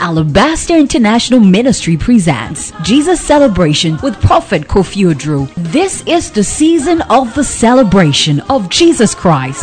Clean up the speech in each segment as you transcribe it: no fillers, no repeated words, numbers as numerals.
Alabaster International Ministry presents Jesus Celebration with Prophet Kofi Oduro. This is the season of the celebration of Jesus Christ.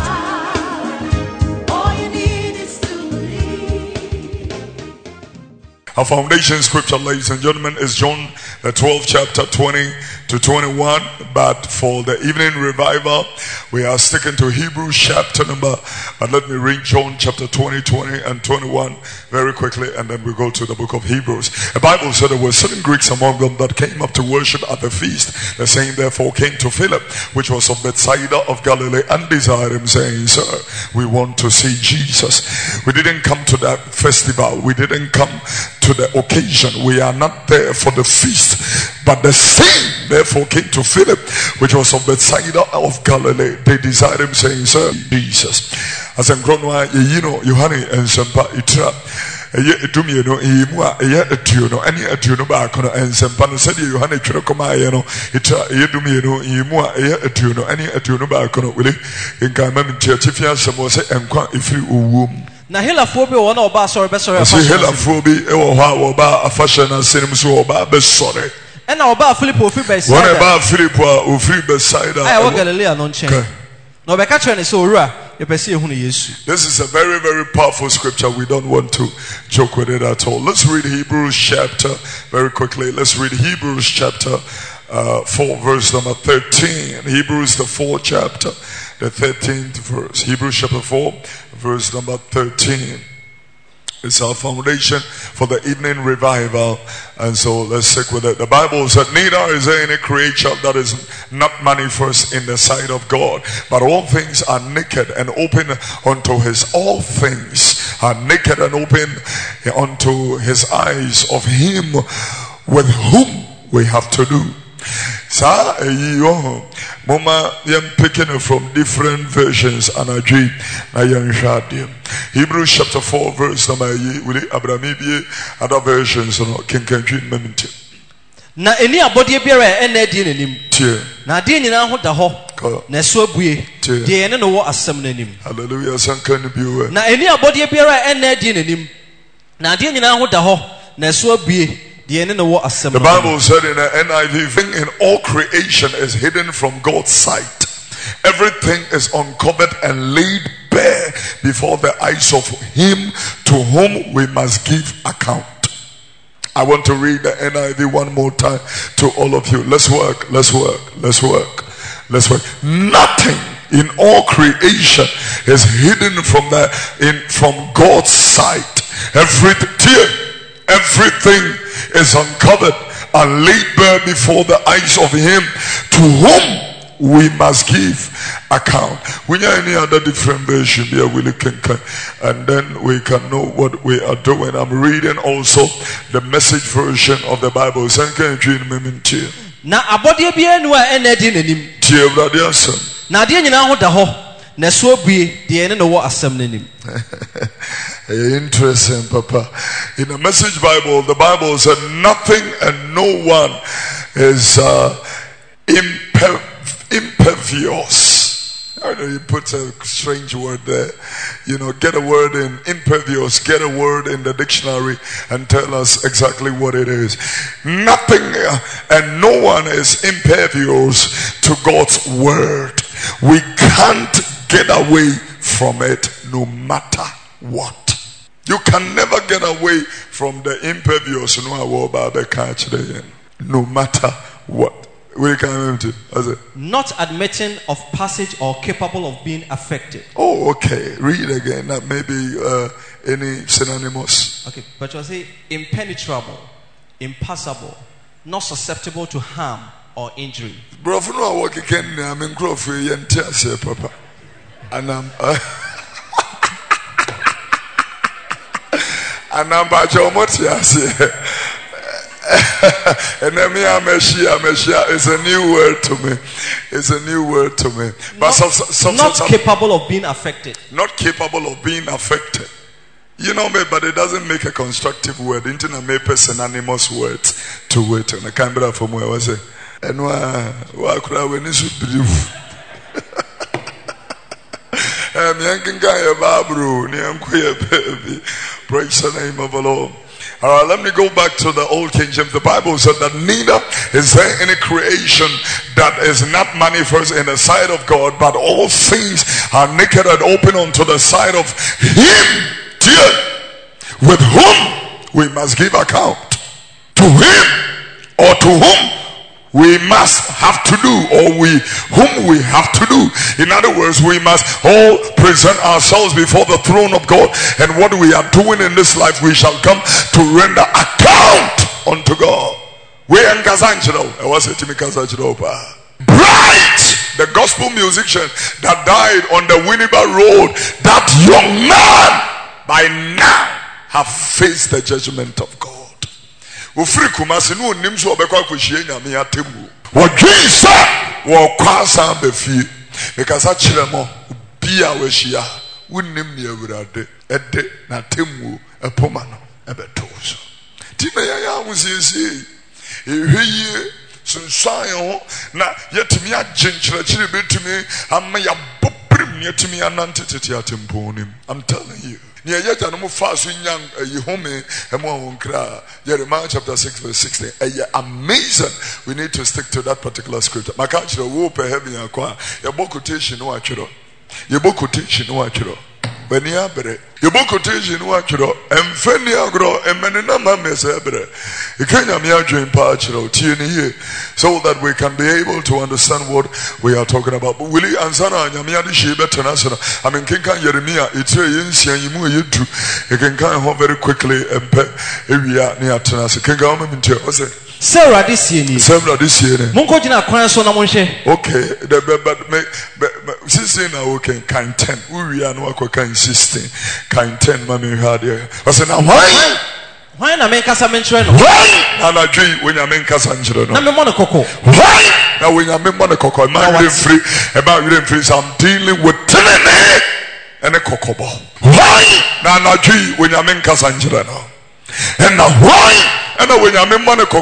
Our foundation scripture, ladies and gentlemen, is John the 12th chapter 20 to 21. But for the evening revival, we are sticking to Hebrews chapter number. But let me read John chapter 20, 20 and 21 very quickly, and then we go to the book of Hebrews. The Bible said there were certain Greeks among them that came up to worship at the feast. The same therefore came to Philip, which was of Bethsaida of Galilee, and desired him, saying, Sir, we want to see Jesus. We didn't come to that festival. We didn't come to the occasion. We are not there for the feast. But the same therefore came to Philip, which was of Bethsaida of Galilee. They desired him, saying, Sir, Jesus. As I'm grown, Yohane and Sampa Itra. Edumie no emu a eye atuo no ane atuo no ba kono ensempa no sɛ de Yohane twere kɔma aye no itra edumie no emu a eye atuo no ane atuo no ba kono wele nka ma mtia chifia asɛm wɔ sɛ enkwa efiri owuom na helafo bi wɔ na ɔba asɔre bɛsɔre afa sɛ helafo bi ɛwɔ hɔ a wɔba afahyɛ na senim so wɔba bɛsɔre ɛna ɔba Filipo ofiri Bethsaida wɔn ɛba Filipo a ofiri Bethsaida ɛwɔ Galilea no nkyɛn na ɔbɛka kyerɛ ne sɛ owura yɛpɛ sɛ yɛhu ne Yesu. This is a very, very powerful scripture. We don't want to joke with it at all. Let's read Hebrews chapter very quickly. Let's read Hebrews chapter 4 verse number 13. Hebrews the 4th chapter, the 13th verse. Hebrews chapter 4 verse number 13. It's our foundation for the evening revival, and so let's stick with it. The Bible said, neither is there any creature that is not manifest in the sight of God, but all things are naked and open unto his. All things are naked and open unto his eyes of him with whom we have to do. Mama yam picking it from different versions and agree na yan shadim. Hebrews chapter 4 verse number other versions no kenkanjin mementi. Na eni abodie biara ena die nanim. Na die nyina ho da ho. Na so abue. Die ene no wo asem nanim. Hallelujah sanka ni biwe. Na eni abodie biara ena die nanim. Na die nyina ho da ho. Na so abue. The Bible said in the NIV, in all creation is hidden from God's sight. Everything is uncovered and laid bare before the eyes of him to whom we must give account. I want to read the NIV one more time to all of you. Let's work, let's work, let's work, let's work. Nothing in all creation is hidden from God's sight. Everything is uncovered and laid bare before the eyes of him to whom we must give account. We need any other different version here, and then we can know what we are doing. I'm reading also the Message version of the Bible. Na abodie bia nu a enedi nanim. Tie brade asem. Na de nyina ho da ho. Na so bue de ene no wo asem nanim. Interesting, Papa. In the Message Bible, the Bible said nothing and no one is impervious. I know you put a strange word there. Get a word in impervious, get a word in the dictionary and tell us exactly what it is. Nothing and no one is impervious to God's word. We can't get away from it no matter what. You can never get away from the impervious no matter what. Not admitting of passage or capable of being affected. Oh, okay. Read again. That maybe any synonymous. Okay, but you say impenetrable, impassable, not susceptible to harm or injury. Bro, for no work again, I'm in growth for you and Papa. And I'm about your motias. And then Meshia is a new word to me. It's a new word to me. But not capable of being affected. Not capable of being affected. But it doesn't make a constructive word. Internet may be synonymous words to it. And I can't be from where I was. And why could I win this believe? Praise the name of the Lord. All right, let me go back to the Old King James. The Bible said that neither is there any creation that is not manifest in the sight of God, but all things are naked and open unto the sight of Him, dear, with whom we must give account. To Him or to whom we must have to do, or whom we have to do. In other words, we must all present ourselves before the throne of God, and what we are doing in this life, we shall come to render account unto God. Bright, the gospel musician that died on the Winneba Road, that young man by now have faced the judgment of God. Ofiri kumase no onim so obekwa akohie nyame atemu wodwen sa wo kwasa befie because achiremo bia wahia wonnim ne awurade ede na temu epoma no ebeto so time ya ahusiesie ehweye sunsan ho na yetimi agenkyerɛkyerɛ betumi amma ya bobrim yetimi anante tete atemponim. I'm telling you. Jeremiah chapter 6 verse 16. Amazing. We need to stick to that particular scripture. Benia bere yebo quotation wachiro emfani agro emene na mamese bere ikanya mi adwen pa achiro tie ne ye so that we can be able to understand what we are talking about. But will you answer na nyame ade hye betena so I mean kinkan Jeremiah etire yensia yimu yedu kinkan ho very quickly empe ewia ne atena so kinkan ma mintie o say Sarah this year Munko jina kwan so na monhye. Okay, but 16 na okay kind 10 we are no akwa 16 kind 10 mama had here. I said now why na men kasa men chere no why na dwi when ya men kasa chere no na me mo ne koko why na when ya men mo ne koko man dey free about you free so I'm dealing with tenene and a kokobo why na dwi when ya men kasa chere no and now why and when I'm in money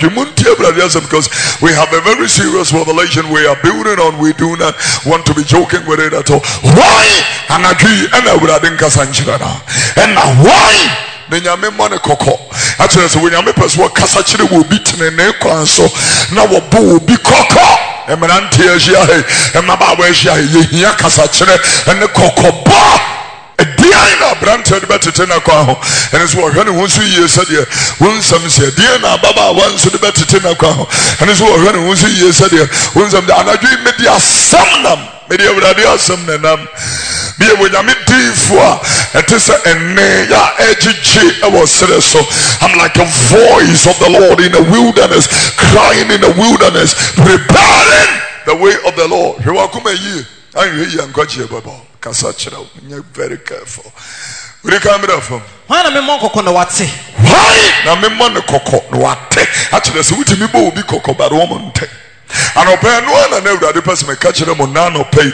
because we have a very serious revelation we are building on. We do not want to be joking with it at all. Why? And agree and I would have been Casanchirana. And now why? Benyame money koko. Actually, so when you make us what Casachiri will beat in a so now a boo be koko. And my auntie and my baba here Casachire and the koko bar. Diana branted better tena kwa ho and it's what when who see years said when some say Diana baba wants to better tena kwa ho and it's what when who see years said when some anadwi media samnam media radio samnam be when you meet for it is enne ya ejichi e was so I'm like a voice of the Lord in the wilderness crying in the wilderness preparing the way of the Lord. You are come here and you are going baba Kasachira, you're very careful. Where you come from? Why na me mon koko no wate? Why na me mon koko no wate? Actually, so we be koko but woman take. And open one and every person may catch them on nano pay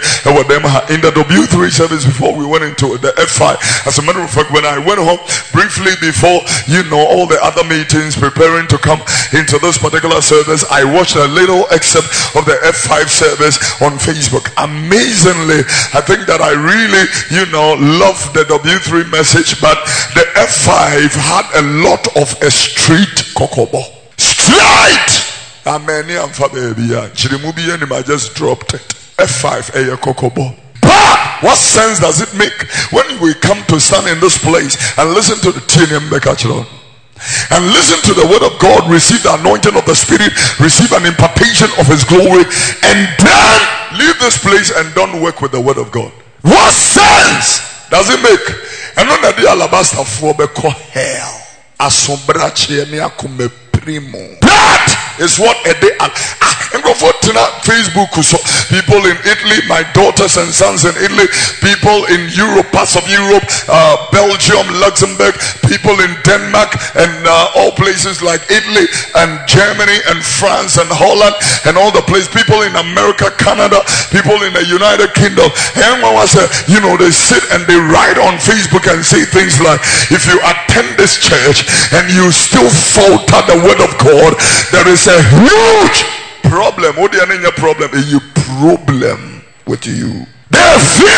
in the W3 service before we went into the F5. As a matter of fact, when I went home briefly before all the other meetings preparing to come into this particular service, I watched a little excerpt of the F5 service on Facebook. Amazingly, I think that I really love the W3 message, but the F5 had a lot of a street kokobo. Straight! Amen. I'm for baby. I just dropped it. F5 a kokobo. But what sense does it make when we come to stand in this place and listen to the TNM Bekachron and listen to the word of God, receive the anointing of the Spirit, receive an impartation of His glory, and then leave this place and don't work with the word of God? What sense does it make? And on the alabaster for hell. Asombrache me akume primo. That is what a day and go for Facebook. So people in Italy, my daughters and sons in Italy, people in Europe, parts of Europe, Belgium, Luxembourg, people in Denmark and all places like Italy and Germany and France and Holland and all the places, people in America, Canada, people in the United Kingdom. And they sit and they write on Facebook and say things like, if you attend this church and you still falter the word of God, there is a huge problem. What do you mean your problem? A problem with you. They feel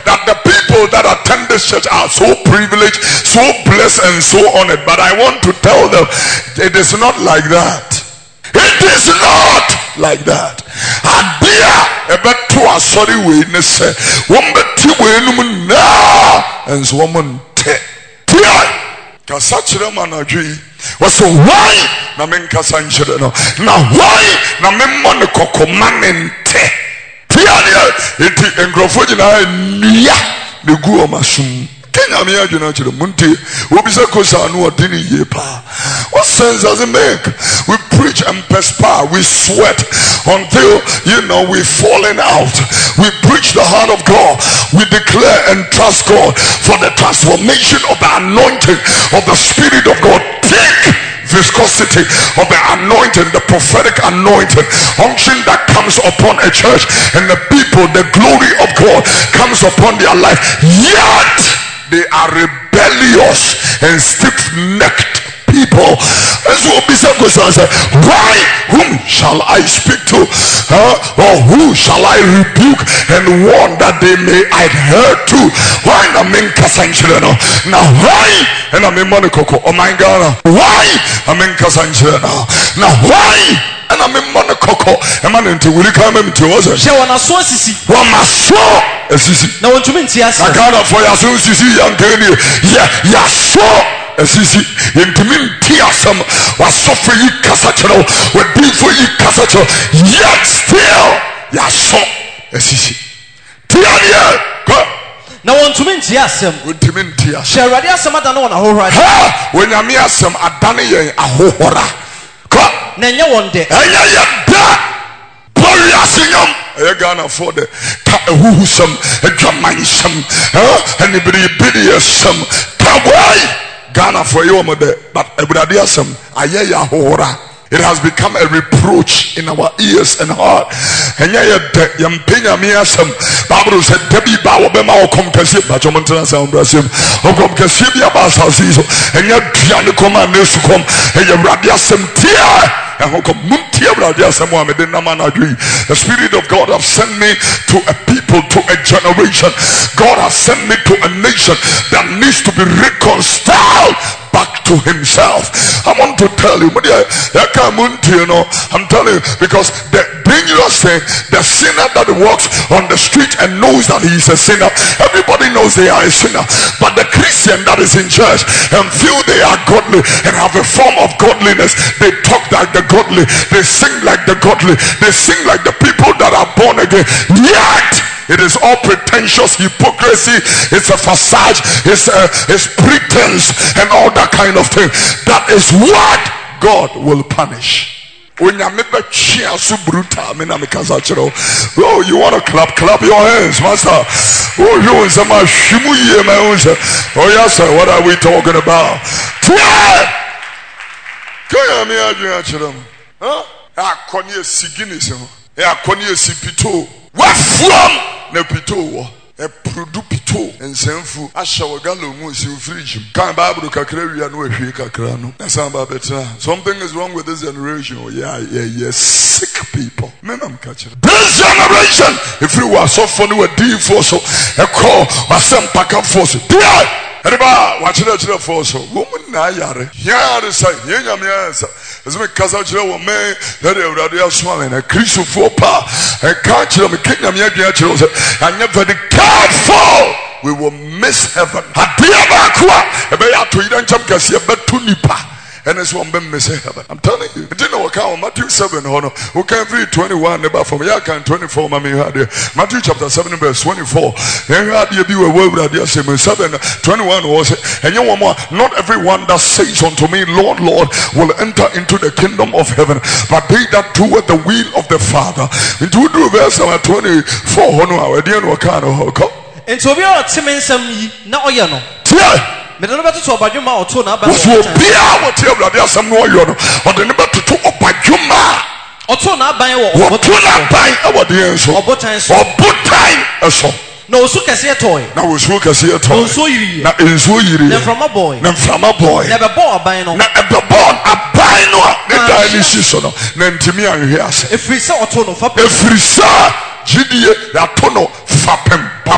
that the people that attend this church are so privileged, so blessed, and so honored. But I want to tell them, it is not like that. It is not like that. Adia ebeto asori we ne se wombeti we num na enso womonte tia kasa kire manadwi waso why na men kasa nkire no na why na men mo ne kokoma nte tia ne enti engrofo gina nia ne gu o masum Kenya me adwena kire munte obi se kosa no odini ye pa. What sense does it make? We preach and perspire, we sweat until we're falling out. We preach the heart of God, we declare and trust God for the transformation of the anointing of the Spirit of God. Take viscosity of the anointing, the prophetic anointing, unction that comes upon a church and the people, the glory of God comes upon their life. Yet they are rebellious and stiff-necked people. And so why? Whom shall I speak to? Or who shall I rebuke and warn that they may adhere to? Why na men kasanchireno? Now why? And I mean Monikoko, oh my God. Why? I mean kasanchireno. Now why? And I mean Monikoko. And man into will come into us. She wanna so sisi. One must so sisi. Now want to mean tias. I got up for your so sisi young Kenny. Yeah, so. Sisi intimin tiasam was suffer you kasachero we be for you kasachero yet still ya so sisi tiania go na wontumin tiasam intimin tiasam sherade asam adana wona hohora ha when yami asam adane yen ahohora go na nya wonde enya ya da Asinyam, I Ghana for the Whoosome, a Dramanism, and the Bidiasum, Kawai. Ghana for you, but Ebradiasam, Ayaya Hora. It has become a reproach in our ears and heart. And Yampenya Miasam, Bible said, Debbie Bawabema or Comcassi, but your maintenance and Brasim, or Comcassibia Basazizo, and your Gianicoma Nesucom, and your Radiasam Tia. The Spirit of God has sent me to a people, to a generation. God has sent me to a nation that needs to be reconciled back to himself. I want to tell you, I'm telling you, because the dangerous thing, the sinner that walks on the street and knows that he is a sinner, everybody knows they are a sinner. But the Christian that is in church and feel they are godly and have a form of godliness, they talk like the godly, they sing like the godly, they sing like the people that are born again. Yet it is all pretentious hypocrisy. It's a facade. It's pretense and all that kind of thing. That is what God will punish. Oh, you want to clap your hands, master. Oh, yes, sir. What are we talking about? What from ne pito e produce pito ensemfu ashawo galo mu si fridge kan bible kakra wi anu ahwe kakra no na samba betra something is wrong with this generation. Yeah, sick people menam catch this generation if you are so funny with d force e call wasem paka force Eba, watch the force. Woman, na yare. Here is a young answer. As we Kazajo, man, that they are swallowing a Christian for power. A catch them, a kingdom, and never the careful. We will miss heaven. A dear Bakwa, a bear to eat and jump, but to nipa. And it's one miss heaven. I'm telling you. You didn't know what count Matthew 7 honor. Who can read 21 about from Yakan 24 Mammy had there. Matthew chapter 7 verse 24. And had you be a word that there 7 21 was it. And you more not everyone that says unto me, Lord, Lord, will enter into the kingdom of heaven, but they that do the will of the Father. Into verse 24 honor our dear Wakano Hoko. And so we are Timon some now yano. Me don't know to obadwuma oto na ba. Wo bia wo tie blade asem no yo no. O de ne betoto obadwuma. Oto na ban wo. Oto na ban e wo de enso. Obotan so. Obotan eso. Na osu kase toy. Na osu kase toy. Onso yiri. Na enso yiri. Na from a boy. Na from a boy. Na be born aban no. Na be born aban no. Ne dai ni siso no. Na ntimi anhwe ase. Efiri se oto no fa. Efiri se gidie ya to no fa pem.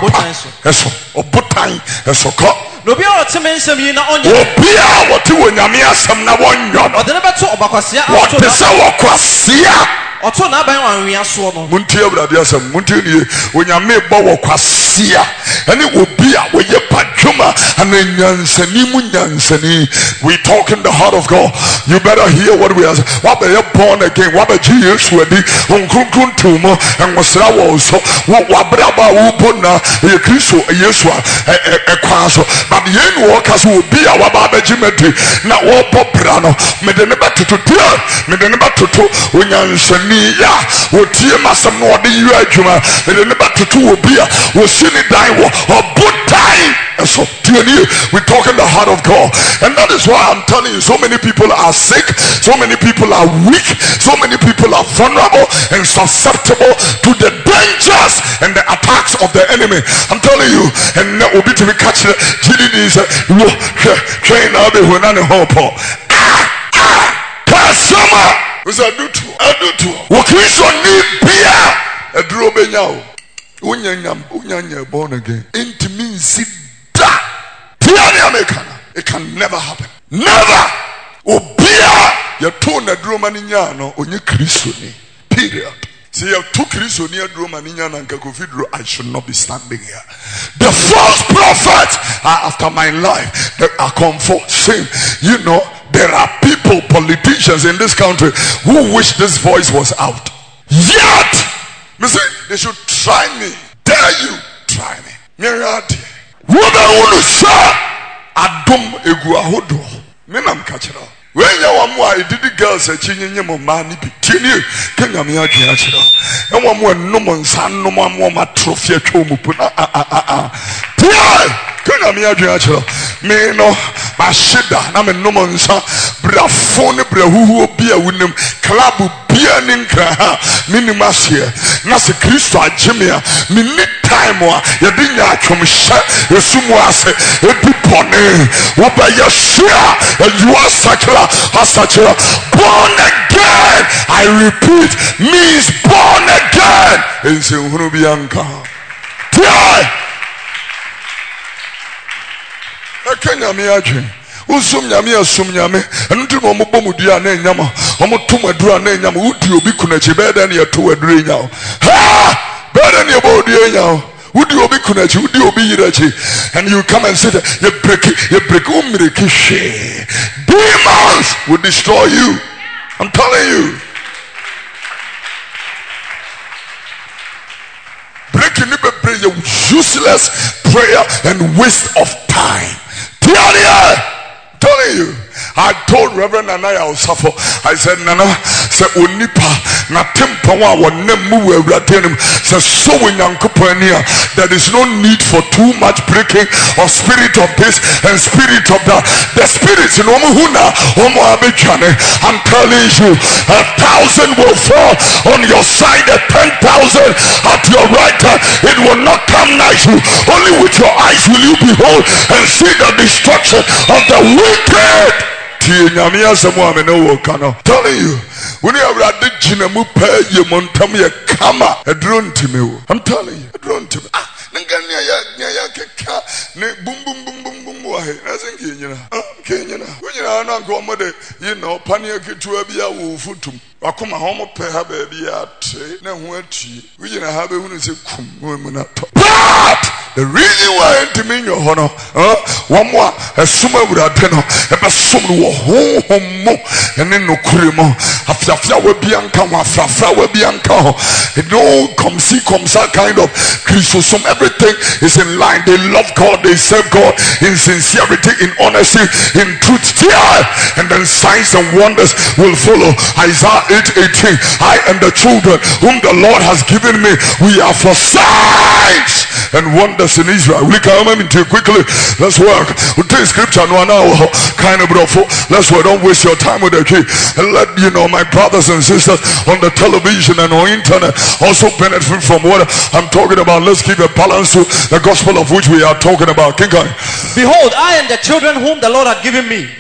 papa eso obotan eso ko no be o teme nsem yi na onye obia wote wonyame asem na wonyo no ode ne beto obakwasea wote se wokwasea oto na ban wanwea so no muntie awurade asem muntie nie onyame bo wokwasea ene obia woye padwuma ananyansani mu nyansani. We talk in the heart of God. You better hear what we are saying. What be born again? What be Jesus wedi onkunkun tumo and wasra wo so what braba wo bona ye Kristo Yesu ekwaso but ye no kaso obi a waba bagimedi na wo popra no me de ne batoto me de ne batoto onyansani ya wo tie masam no de yu adwuma me de ne batoto obi a wo sini dan wo obotai. So we talk in the heart of God, and that is why I'm telling you, so many people are sick, so many people are weak, so many people are vulnerable and susceptible to the dangers and the attacks of the enemy. I'm telling you, and that will be to be catch the GDs train out the Hunani Hopo. Kasama was a do to what is on need beer a drobenya unyanya born again intimacy. It can never happen. Never. Obia ya tona droma ninya no onye Kristo ni. Period. See, you have two Kristo ni droma ninya na nka confidro. I should not be standing here. The false prophets are after my life. They are come for shame. You know, there are people, politicians in this country who wish this voice was out. Yet, me say they should try me. Dare you try me? Myriad. Adom egu ahodo me nam ka kira we nya wa mo a edidi girls a chinyenye mo ma ni bi tieni kanya me adwen a kira e wa mo ennom nsa nnom mo ma trophy atwa mu pu tiai kanya me adwen a kira me no ba shida na me nnom nsa brafo ne brahuhu obi a wunim club bia ni nkra ha minim ahye na se Kristo ageme a me ni time wa ye di nya atwomhye esumu ase ebi pone wo ba yeshua you are sakla asachira born again. I repeat, means born again. Ense hunu bianka tiai ekanya me adwen usum nyame asum nyame entu no mo bomudua na enyama omo tom adura na enyama udi obi kunachi beda na yeto adura enyawo ha beda na yebodua enyawo udi obi kunachi udi obi yirachi and you come and say that you break umreki she demons will destroy you. I'm telling you, breaking the useless prayer and waste of time. Telling you, I told Reverend Anaya Osafo, I said, Nana, say Unipa, na tempawa wa nemu ewratenim, say so winyangupania. There is no need for too much breaking of spirit of this and spirit of that. The spirits in Omuhuna, Omo Abechane. I'm telling you, 1,000 will fall on your side, 10,000 at your right hand. It will not come nigh you. Only with your eyes will you behold and see the destruction of the wicked. Telling you, when you are at the Jinamu pay you montamia kama a drone to me. I'm telling you, a drone to me. Boom boom boom boom boom. I think Kenya. When you are not going you know, Pania Kituabia Wufutum. Wakuma homo peha baby at na wati. We didn't have a woman say but the reason why to mean your honor, one more a summer would have been a sum home and then no crimo. After flower bianca, flower bianca. It no come see comes that kind of Christosum. Everything is in line. They love God, they serve God in sincerity, in honesty, in truth. And then signs and wonders will follow. Isaiah 8:18. I and the children whom the Lord has given me, we are for signs and wonders in Israel. We come into quickly. Let's work. We'll take scripture no now. Kind of brofo. Let's work. Don't waste your time with the key. And let you know my brothers and sisters on the television and on internet also benefit from what I'm talking about. Let's keep a balance to the gospel of which we are talking about. King Kong. Behold, I and the children whom the Lord had given me.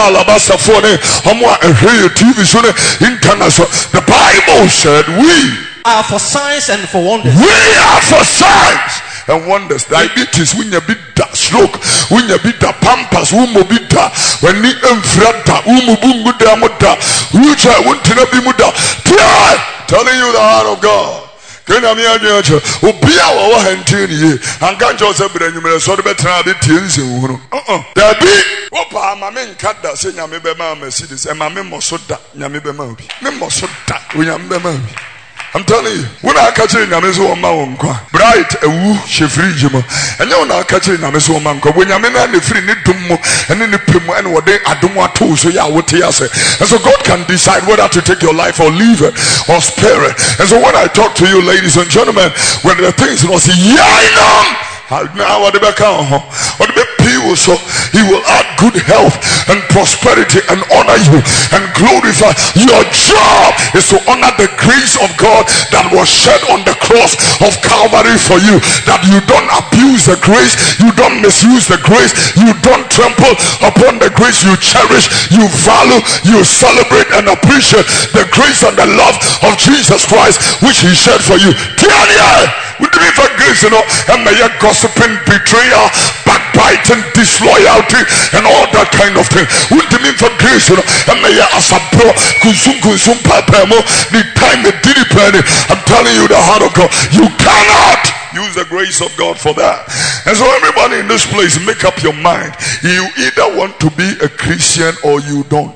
The Bible said we are for signs and for wonders. We are for signs and wonders. Diabetes, when you beat that stroke, when you beat that pampas, when you beat that, when you enfrata, when you bungu da muda, wheelchair, when you be muda, telling you the heart of God. Kena mi ajo obi a wo hantini ye anka njo se bre nyumere so de betra de tie nsen hunu da bi wo pa ma me nkada se nyame be ma Mercedes e ma me moso da nyame be ma obi me moso da wo nyame be ma obi. I'm telling you, when I catch it, I'm so bright a woo, she free jimo. And you know, catch it, I'm so manco. When I'm in the free need to move and in the pimo and what they I don't want to, so yeah, what he say. And so God can decide whether to take your life or leave it or spare it. And so when I talk to you, ladies and gentlemen, when the things was now what the back what the people so he will add good health and prosperity and honor you and glorify. Your job is to honor the grace of God that was shed on the cross of Calvary for you, that you don't abuse the grace, you don't misuse the grace, you don't trample upon the grace. You cherish, you value, you celebrate and appreciate the grace and the love of Jesus Christ which he shed for you. We do it for grace, you know, and may gossiping, betrayal, backbiting, disloyalty, and all that kind of thing. We do it for grace, you know, and may as a bro, kusum papemo, the time the diddy penny. I'm telling you the heart of God, you cannot use the grace of God for that. And so everybody in this place, make up your mind. You either want to be a Christian or you don't.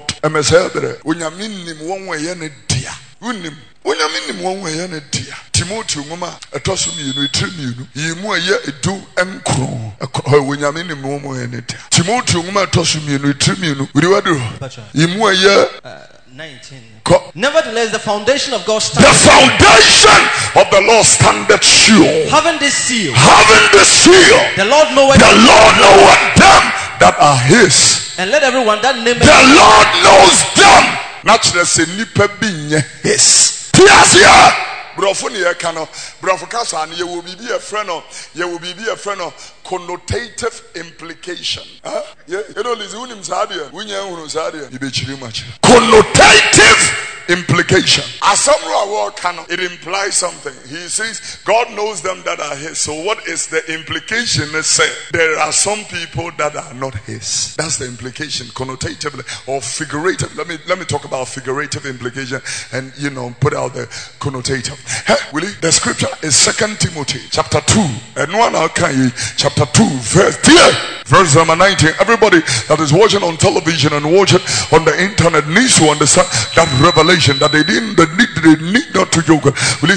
Timothy ngoma etoso mi no etremienu yimu eye edu enkro wenyame ni mo ene dia. Timothy ngoma etoso mi no etremienu we wadu yimu eye 19. Nevertheless, the foundation of God stands. The foundation of the Lord standeth sure. Having this seal. The Lord knoweth them that are his. And let everyone that name the Lord knows them. Naturally, say nipa bi his. Tiasia. Brofo ne ye kano brofo kasa ne ye will be a friend of connotative implication. You know this unim sadia unya hunu sadia ibechiri machi connotative implication. Asamro award kano, it implies something. He says God knows them that are his. So what is the implication? Let's say there are some people that are not his. That's the implication, connotatively or figurative. Let me talk about figurative implication and put out the connotative. Will you? The scripture is 2 Timothy chapter 2 and chapter 2 verse number 19. Everybody that is watching on television and watching on the internet needs to understand that revelation that they need not to joke.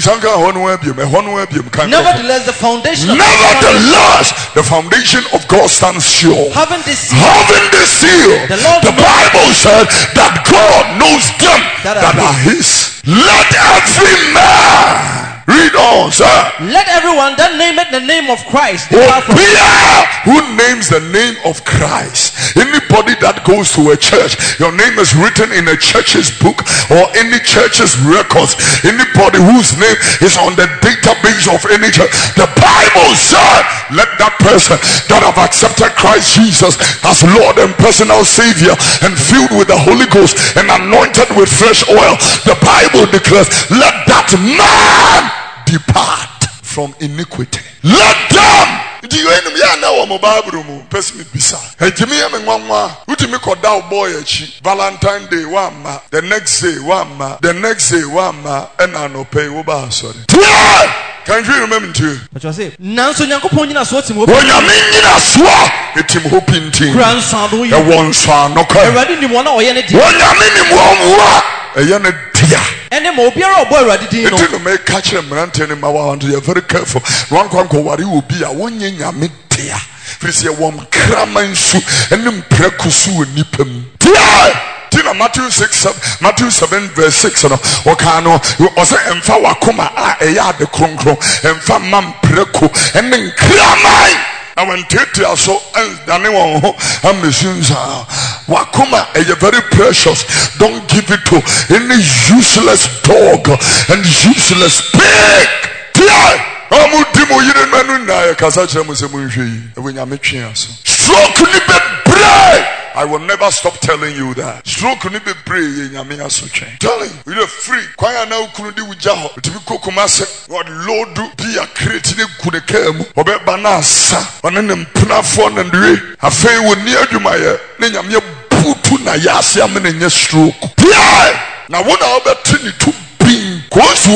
Nevertheless, the foundation of God stands sure. Having this seal, the Bible said that God knows them that are his. Let every man read on, sir. Let everyone that nameth the name of Christ who names the name of Christ. Anybody that goes to a church, your name is written in a church's book or any church's records. Anybody whose name is on the database of any church, the Bible said, let that person that have accepted Christ Jesus as Lord and personal Savior and filled with the Holy Ghost and anointed with fresh oil, the Bible declares, let that man depart from iniquity. Let them. Do you know what Bible person bisa? Hey, Jimmy, me call down boy Valentine Day one ma, the next day one ma, and I no pay over. Sorry. Can you remember to? But you say, Nanso Nyankopon nyina so tim hope. When you mean nyina so, etim hoping team. Grandson do you? The one son no ka. Eradi ni mo na oye ne dia. When you mean ni mo wa, eye ne dia. Ene mo obiara obo eradi din no. It no make catch them mrante ni ma wa want you very careful. One kwanko wari obi a wonye nyame dia. Frisi e wom kraman su enim prekusu onipam. Dia. Matthew 7 verse 6 wakano ose emfa wakoma eya de kronkron emfa mampreko enen kramai awantete aso dane won ho amesunza wakoma eye very precious. Don't give it to any useless dog and useless pig. Amudimo yire manu na kasa kire mo se mo nhwe yi ewonya metwe aso stroke ni be break I will never stop telling you that. Stroke ni be pray nyame asotwe. Telling you, you're free. Kwan na ukunu di uja ho. Tibi kokomase. What load do be a crate ne kuneka mu. Obe banasa. One ne mpuna phone and we. Afei wo ni adwuma ye. Ne nyame butu na yase am ne nye stroke. Na wona obe tini to bin. Cause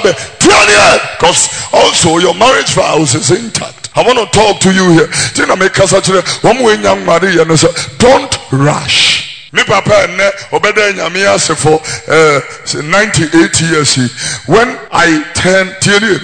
also your marriage vows is intact. I want to talk to you here. Don't rush. Me papa ne obeda nyame ase for 98 years. When I turned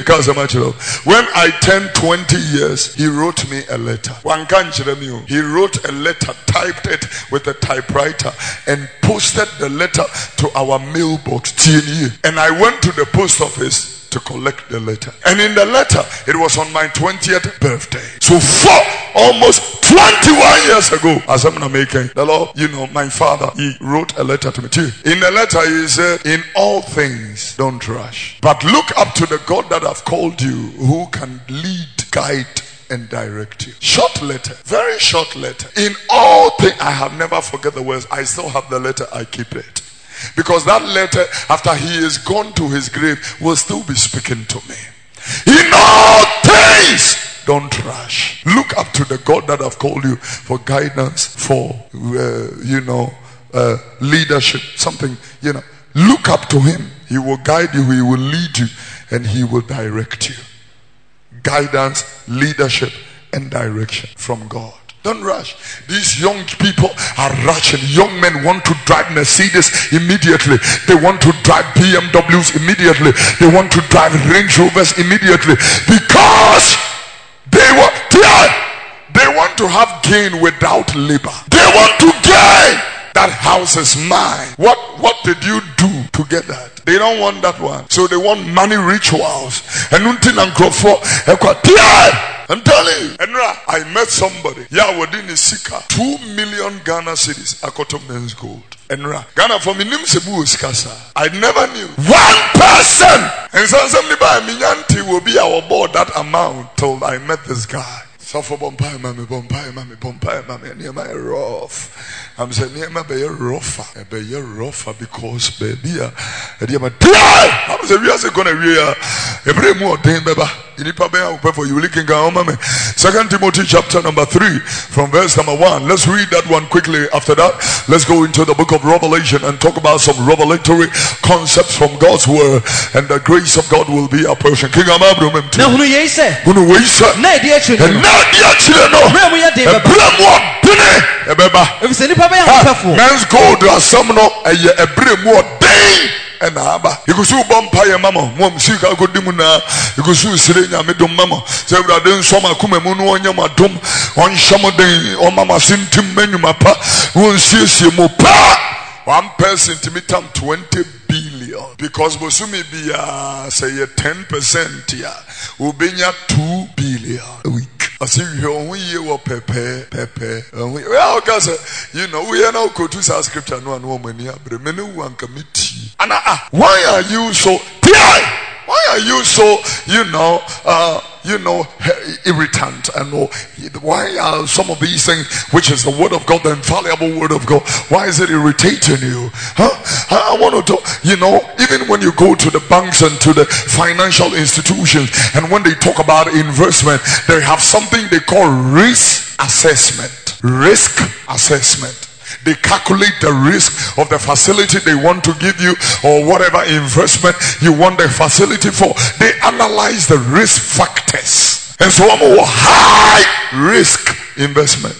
20 years, he wrote me a letter. He wrote a letter, typed it with a typewriter, and posted the letter to our mailbox. And I went to the post office to collect the letter. And in the letter, it was on my 20th birthday. So for almost 21 years ago, as I'm making the Lord, my father, he wrote a letter to me too. In the letter, he said, in all things, don't rush, but look up to the God that have called you, who can lead, guide, and direct you. Short letter, very short letter. In all things, I have never forget the words. I still have the letter, I keep it. Because that letter, after he is gone to his grave, will still be speaking to me. In all things, don't rush. Look up to the God that have called you for guidance, for leadership, something. Look up to him. He will guide you. He will lead you, and he will direct you. Guidance, leadership, and direction from God. Don't rush. These young people are rushing. Young men want to drive Mercedes immediately. They want to drive BMWs immediately. They want to drive Range Rovers immediately because they want to have gain without labor. They want to gain. That house is mine. What did you do to get that? They don't want that one. So they want money rituals. And I'm telling you. I met somebody. Within Sika. 2 million Ghana cedis. Akoto men's gold. Ghana for me I never knew. One person. And so somebody by Minyanti will be our board that amount till I met this guy. So for Bompire Mammy, and near my rough. I'm saying near my be rougher because baby, I'm saying we are gonna rear every more day, baby. You for you looking down, mommy. 2 Timothy chapter number 3 from verse number 1. Let's read that one quickly. After that, let's go into the book of Revelation and talk about some revelatory concepts from God's word, and the grace of God will be our portion. King Amabrum. Man's gold as some no a more day. And you go so bumpire mama, mom, Sika go dimuna, you go so Serena medum mama, several days, summer come on your madum, on Shamoday, or Mama Sintim menu mapa, won't see you more pa. One person to meet 20 billion because Bosumi be say 10% here, Ubenya 2 billion a week. I see you were pepe. Well, because we are now go to our scripture no woman here, but many one committee. And why are you so Why are you so, irritant? And why are some of these things, which is the word of God, the infallible word of God, why is it irritating you? I want to, even when you go to the banks and to the financial institutions, and when they talk about investment, they have something they call risk assessment. Risk assessment. They calculate the risk of the facility they want to give you, or whatever investment you want the facility for. They analyze the risk factors. And so I'm a high risk investment.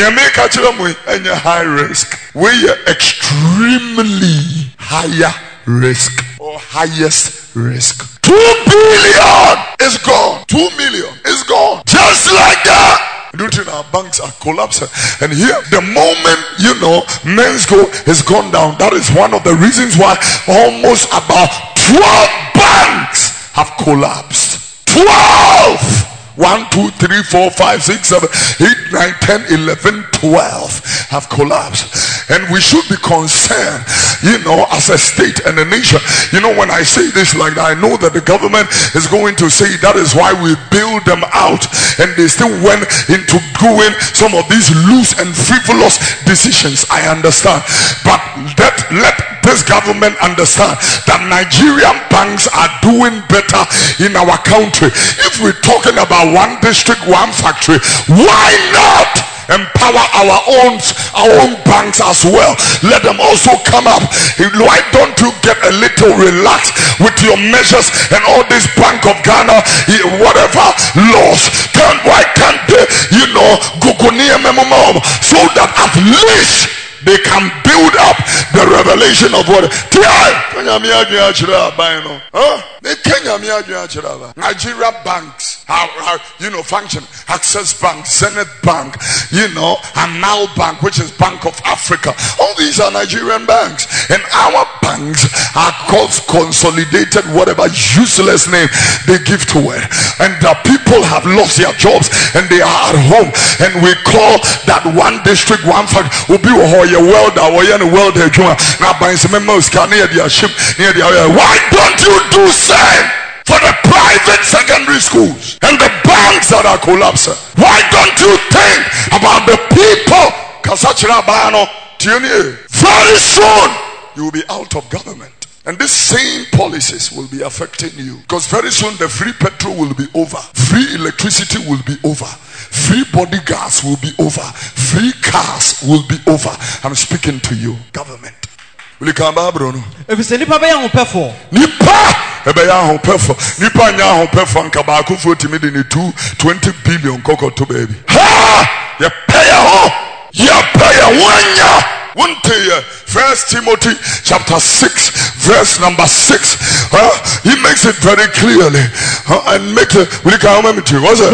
High risk. We are extremely higher risk or highest risk. 2 billion is gone. 2 million is gone. Just like that. Our banks are collapsing, and here the moment men's gold has gone down, that is one of the reasons why almost about 12 banks have collapsed. 12. 1, 2, 3, 4, 5, 6, 7, 8, 9, 10, 11, 12 have collapsed. And we should be concerned, as a state and a nation. When I say this like that, I know that the government is going to say that is why we bailed them out, and they still went into doing some of these loose and frivolous decisions. I understand, but let this government understand that Nigerian banks are doing better in our country. If we're talking about one district, one factory, why not empower our own banks as well? Let them also come up. Why don't you get a little relaxed with your measures and all this Bank of Ghana whatever laws? Why can't they go near Memomom, so that at least they can build up the revelation of what Nigeria banks are function. Access Bank, Zenith Bank, Amal Bank, which is Bank of Africa. All these are Nigerian banks, and our banks are called consolidated, whatever useless name they give to it. And the people have lost their jobs and they are at home, and we call that one district, one fact will be why don't you do same for the private secondary schools and the banks that are collapsing? Why don't you think about the people? Very soon you will be out of government, and these same policies will be affecting you, because very soon the free petrol will be over, free electricity will be over, free bodyguards will be over, free cars will be over. I'm speaking to you, government. Will you come back, Bruno? If it's nipa nya hopeful and kabako for timid in 20 billion cocoa baby. Ha! You pay one year. 1 Timothy chapter 6 verse number 6. He makes it very clearly and make it. Will you come with me? What's it?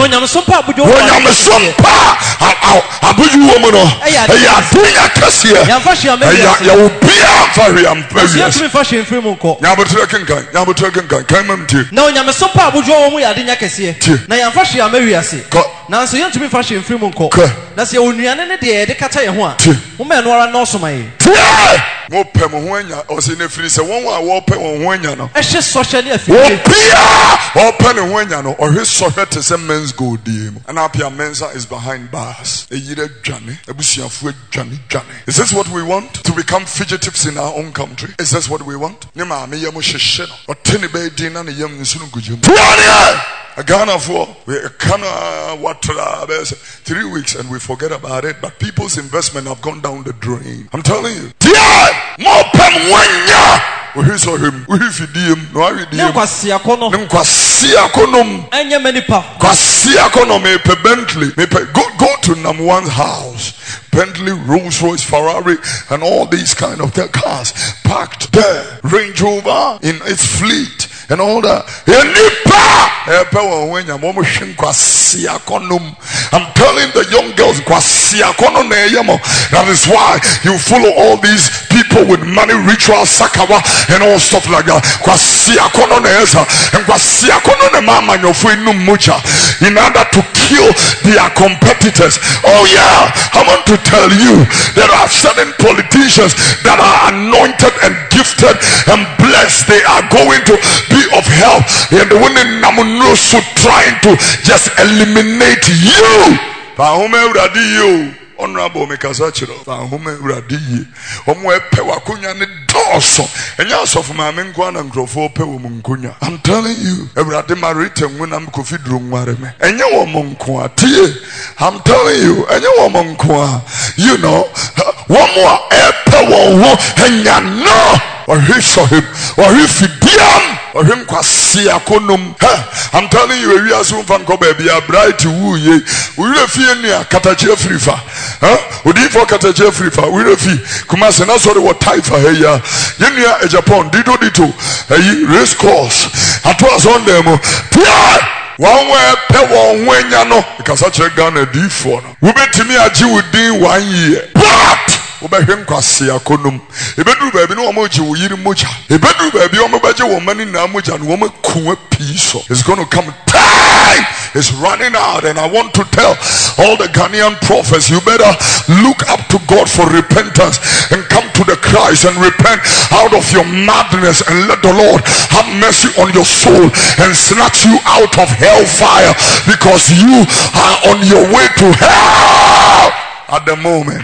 Now, so you to be fashion free monko. Now, see, only an idea the Catayahua. Women are no so my. More Pemonia or Sinefris, a 1 hour pen on Wanyano. It's just socially a few. Or pen on Wanyano or his socket is a men's gold deem. And Apia Mensa is behind bars. A year Johnny, a bushia foot Johnny. Is this what we want? To become fugitives in our own country? Is this what we want? Nima me Yamush or Tenny Bay Din and a young Sunugujum. A Ghana for we what 3 weeks and we forget about it, but people's investment have gone down the drain. I'm telling you. More pen 1 year. We saw him. We feed him. No, I read him. Bentley. Go to number one's house. Bentley, Rolls Royce, Ferrari, and all these kind of cars parked there. Range Rover in its fleet and all that. I'm telling the young girls, that is why you follow all these people with money, ritual, sakawa, and all stuff like that. In order to kill their competitors. Oh yeah, I want to tell you there are certain politicians that are anointed and gifted and blessed. They are going to be of help, and the women namunoso trying to just eliminate you. Honorable Mekazachiro, Home Radi, I'm telling you, I'm telling you, you know, one more and or he saw him, or if he did or him I'm telling you, we are soon from Kobe, be a bright woo ye. We refuse near Kataja Frifa. Would you for Kataja Frifa? We refuse. Kumas and that's what type for her. Yenya a Japan, Dito, a race course. At was on them. One way, Pewa, when you know, because such a gun a D4. We bet me a Jew with D 1 year. What? Obehim kwase akonum ebedu baabi no omo je wo yiri mocha ebedu baabi omo baje wo mani na mocha no omo kuwa piso. It's going to come time is running out, and I want to tell all the Ghanaian prophets, you better look up to God for repentance and come to the Christ and repent out of your madness, and let the Lord have mercy on your soul and snatch you out of hellfire, because you are on your way to hell at the moment.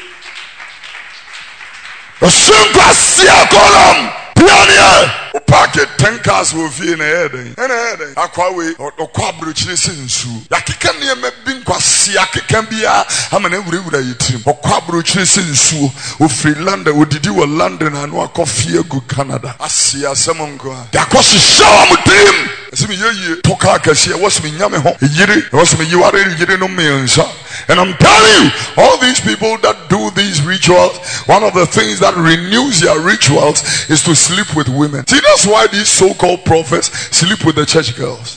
The simple column. Packet 10 cars will be in a head. And a head. Aquawe or quabruchis in Su. Yakikan near Binquasiaki can be a man every day. Or quabruchis in Su, who Freelander, who did you a London and walk off here, good Canada. I see a Samonga. Yakosi Sham. As me, you Tokaka, she was me Yamaho, Yiri, was me, you are in Yirino Meonsa. And I'm telling you, all these people that do these rituals, one of the things that renews their rituals is to sleep with women. See, that's why these so-called prophets sleep with the church girls.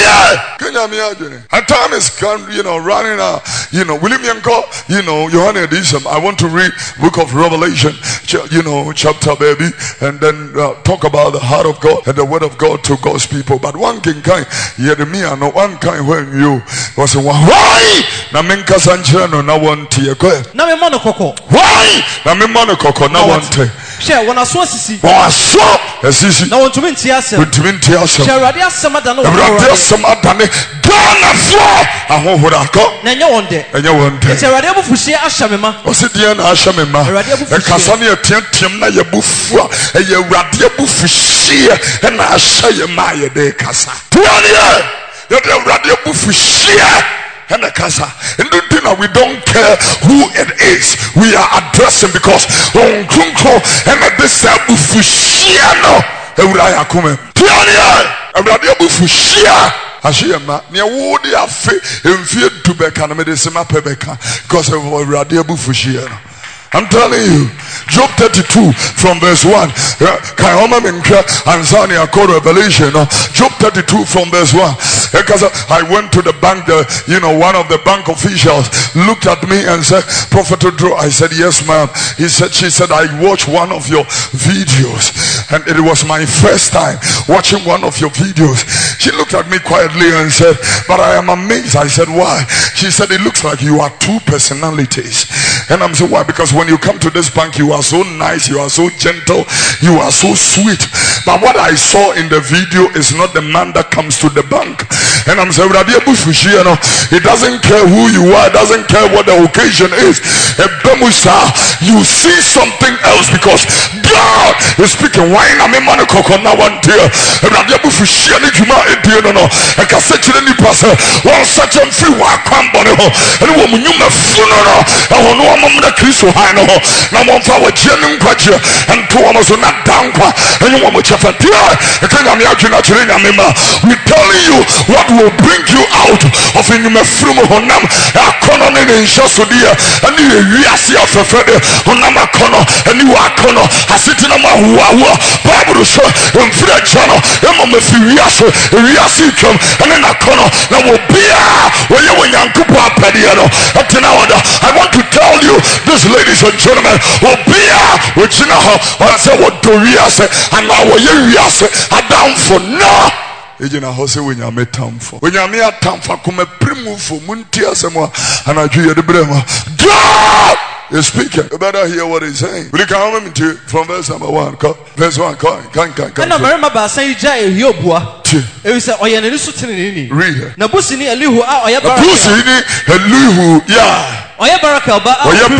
A time is come, running out. William Yanko, Johanna Disam. I want to read book of Revelation, chapter baby, and then talk about the heart of God and the word of God to God's people. But one king kind, Yeremia, no one kind when you was why? Na menka sanchira no na one tie go. Na me monokoko. Why? Na me monokoko na one tie. Share when I saw sisi. Oh, so sisi. Na want to mean tiasa. To mean tiasa. Share radia samada no. Radia samada ne. Gana floor. Ahohora ko. Na nya wonde. Enya wonde. Share radia bufushie ashamema. Osidia na ashamema. Radia bufushie. E kasane etiam na ye bufua. E ye radia bufushie. E na ashaye ma ye de kasa. Tiania. Ye de radia bufushie. And we don't care who it is we are addressing, because on Kunko and this Bufushia Euraya Kume Tiania Bufushia Ashima near Woody Afe in fear to Becca medicine Pebeka because of Radio Bufushia. I'm telling you, Job 32 from verse 1. Revelation. Job 32 from verse 1. Because I went to the bank, one of the bank officials looked at me and said, Prophet Odro. I said, yes, ma'am. She said, I watched one of your videos, and it was my first time watching one of your videos. She looked at me quietly and said, but I am amazed. I said, why? She said, it looks like you are two personalities. And I'm saying, why? Because when you come to this bank, you are so nice, you are so gentle, you are so sweet. But what I saw in the video is not the man that comes to the bank. And I'm saying, it doesn't care who you are, it doesn't care what the occasion is. You see something else, because God is speaking. Why am I man kokona one dear? And I'm able to share it to my idea. No, I can say to any person, one such and free one come on, and a woman you may funeral. I want no one that Chris will hide. Now one for our genuine question, and two of us are not down. And you want to check it. I think I'm here to not remember. We're telling you what will bring you out of in your from Honam, a corner in Shasodia, and you see of a feather, Honama corner, and you are corner, a sitting on my Bible, sir, and Fred channel, and Mamma Furiaso, Riasicum, and then a corner, now will be when you were young Kupa Padiano. I want to tell you this, ladies and gentlemen, will be which you know, I said what Dorias and now Yerias are down for now. Ejina hose when you met time for when you mere time for come a primu for muntia semwa and I do the brema. God is speaking. You better hear what he's saying. We can come into from verse number 1. Verse 1. Can I remember saying Jay Yobua? It was Oyanisutin. Read it. Nabusini Elihu, Elihu, yeah. Oya barakaba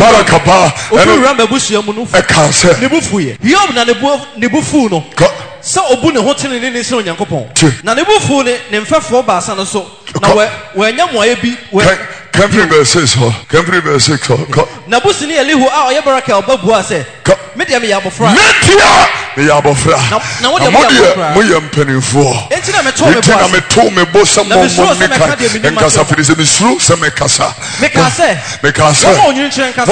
and Ramba Bushia Munu Nibufuye. Yob na Nibufu no. So Obune Hotel in Nison Yankopon. Nanibufu Nemfa Basa so. Now where Yamoebi Country verse 6. Country verse 6. Nabusini Elihu Oya barakaba Buase. Media Yabofra. Now what Muyam penny for? Entina me told me bosom and Casafis is true, some Mekasa. Mekasa.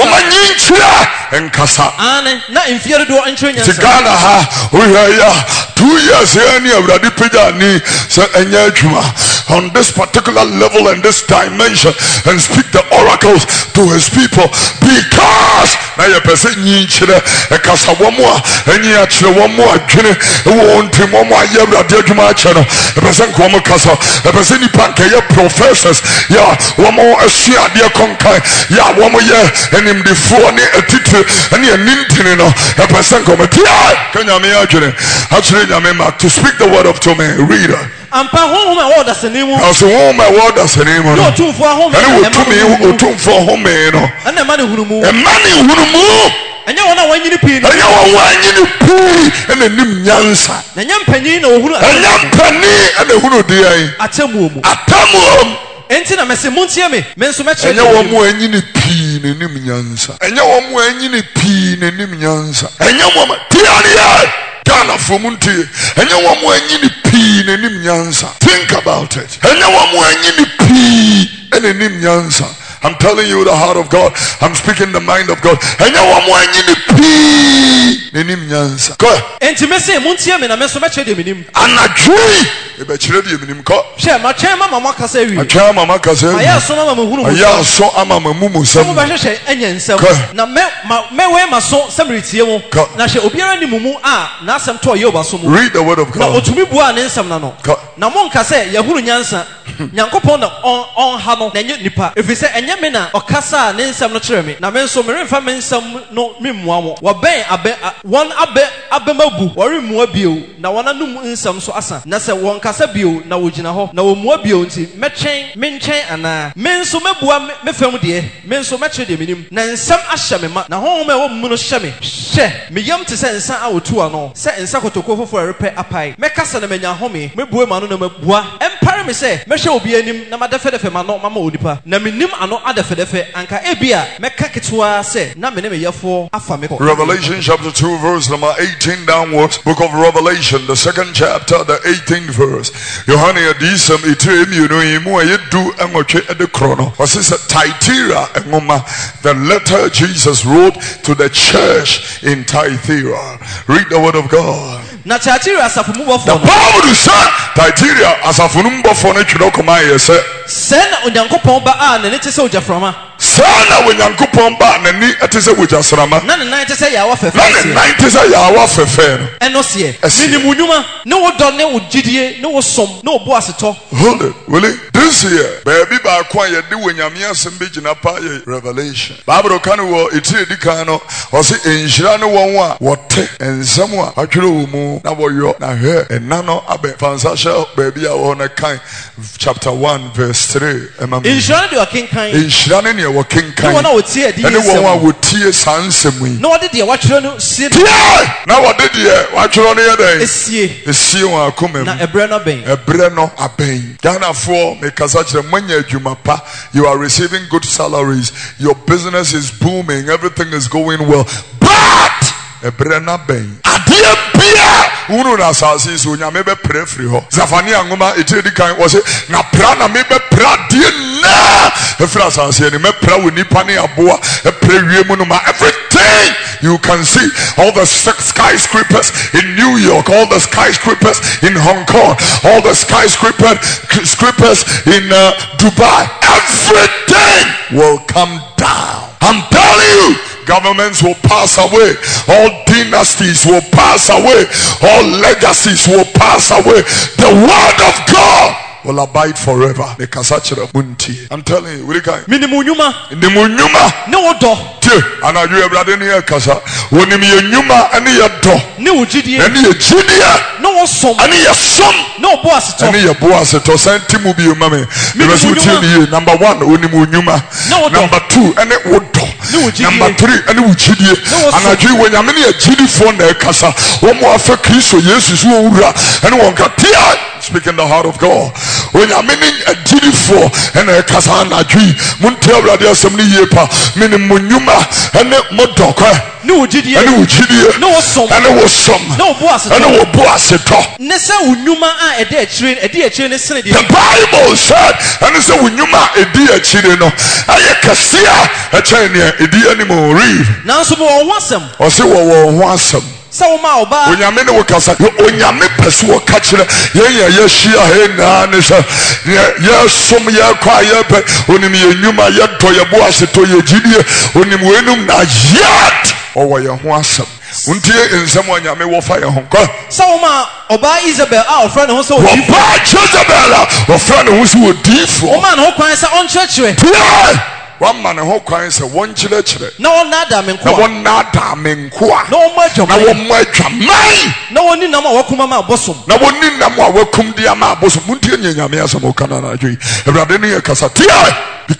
And Casa. Not inferior to entering Tigana, 2 years any awurade pagya ni sɛ ɛnyɛ adwuma on this particular level and this dimension and speak the oracles to his people because na yɛ pɛ sɛ nyi nkyerɛ ɛkasa wɔn a ɛnyi akyerɛ wɔn a adwene ɛwɔ wɔn ntam wɔn a yɛ awurade adwuma akyɛ no ɛpɛ sɛ nka wɔn kasa ɛpɛ sɛ nipa nkɛyɛ professors yɛ wɔn asua adeɛ kɔnkan yɛ wɔn yɛ animdifoɔ ne atitire ɛne anintini no ɛpɛ sɛ nka wɔn tia kanyame adwene akyerɛ nyame ma to speak the word of to me reader. Ampa honhom a wɔda sanimu. Also honhom a wɔda sanimu. No tumfo honhom. Ɛne wotumi otumfo honhom no. Ɛna ma ne hunumu. Ɛma ne hunumu. Ɛnyɛ wɔn a wɔanyini pii no. Ɛnyɛ wɔn a wɔanyini pii ɛna nim nyansa. Na nyɛ mpanyin na ohunu. Ɛnyɛ mpanyin ɛna ohunu deɛ. Atamuomu. Atamuomu. Enti na mɛsɛ muntie me. Me nso mɛkyerɛ. Ɛnyɛ wɔn a wɔanyini pii na nim nyansa. Ɛnyɛ wɔn a wɔanyini pii na nim nyansa. Ɛnyɛ wɔn a tianiya. Ghana from Munti, and you want more any pee and nim yansa. Think about it. And you want more any pee and a nim yansa. I'm telling you the heart of God. I'm speaking the mind of God. And you want more any pee and nim yansa. Go ahead. Intimacy, Muntia, and I'm so much of him. And a tree. If I treat him in him, share my chairman, Mamma Casavi. A chairman, Mamma Casavi. I saw Mamma. I saw Mamma Mumu. Some of us say, and some. Now, may wear my soul, some retio. Now, she will be any mumu. Ah, some toy yoba. Read the word of God. Now, to me, one and some nano. Now, Monka say, Yahoo Yansa, Yankopon on Hamo, Nipa. If we say, and Yamina or Casa, and then some not me. Now, men so marine famine some no memoir. What bay one abemabu, or more bill. Now, one in some so asa. Nasa one Casabio, now Ujinaho, now more beauty, Metchain, Minchain, and men so mebua me film dear, men so much of him. Nan some ashamema, now home monoshami. She, me yum to send some out to no, set in Sako to go for a repair a pie. Mekasa na menya homie, me bue manu me bua. Empire me say, Mesha will be any namada fedefe mano mama odipa. Na minim ano other fedefe, anka ebia, mekakitwa say, na meneme yafo afameko. Revelation chapter 2, verse number 18 downwards. Book of Revelation, the 2nd chapter, the 18th verse. Yohane adisam itrem you know imu ayedu engoche ede krono. Was this a Thyatira engoma? The letter Jesus wrote to the church in Thyatira. Read the word of God. Na Thyatira asafumu bofo. The Bible says Thyatira asafumu bofo ne twero koma yese. Sen onyankopon ba a ne ne tese ojaframa. Sana onyankopon ba ne ni etese wojasrama. Na ne nan tese yawa fefe. Na ne nan tese yawa fefe no. Eno sie. Minimunyuma ne wo do ne wo gidie ne wo som ne wo bo aseto. Hold it, will it? This year, baby ba kwa ye de wonyame asem be gina pa ye Revelation. Bible kan wo etire dikan no, o se enhira ne won a wote ensam a atwere wo mu na wo yo na hwe enano abe fansa shell baby a wo na kan chapter 1 verse 3. Enhira de king kan. Enhira ne ne wo king kan. No na wo tie adi. Ene won a wo tie sansem yi. No wo de de watwere no sie. Na wo de de watwere no ye den. Esie won akoma. Na ebre no ben. Ebre no aben. Ghana for me kasa kire manya adwuma pa. You are receiving good salaries. Your business is booming. Everything is going well. But ebre na ben. Adie bia unu na sase so nya me be pray free ho. Zafania ngoma etedi kan wo se na pra na me be pra die na. Efra sase ni me pra we nipa ne aboa. E pra wie mu no ma everything you can see all the skyscrapers in New York, all the skyscrapers in Hong Kong, all the skyscrapers in Dubai. Everything will come down. I'm telling you, governments will pass away, all dynasties will pass away, all legacies will pass away. The word of God will abide forever. I'm telling you, Minimunyuma no do. And I do every day kasa. When you nyuma and you do. No gidie. And you gidie. No som. And you som. No boas to. And you boas to send Timu be mame. Number 1, unimunyuma. Number 2, and it would do. Number 3, and it gidie. And I do when you many a gidie phone kasa. One more for Christ Jesus who and one got speaking the heart of God. When you're meaning a giddy for and a kasana tree, Muntel Radio Assembly Yepa, meaning Munyuma and Modoka. No giddy, no some, and it was some, no boss, and no boss at all. Nessa Unyuma a dear train, a dear train is the Bible said, and it's a Unyuma a dear chideno. I can a China, a dear animal reeve. Now some more wasome, or say, wasome. Sawma oba. Onyame ne wo kasa. Onyame pese wo ka kire. Ye yeshia he na ne se. Ye som ye kwa ye pe. Onim ye nyuma ye to ye bo aseto ye gidie. Onim wenum na yet. Owo ye ho asem. Untie ensem onyame wo fa ye ho ko. Sawma oba Isabel our friend who so Oba Jezebel wo friend who so odifo. O man ho kwan say on church. One man who cries a one chile. No, nada menko. No one nada menko. No much of no one much of mine. No one in Nama Wakumama bosom. No one in Nama Wakum Diama bosom. Muntian Yamia Mokana Jui. Rabini Casatia.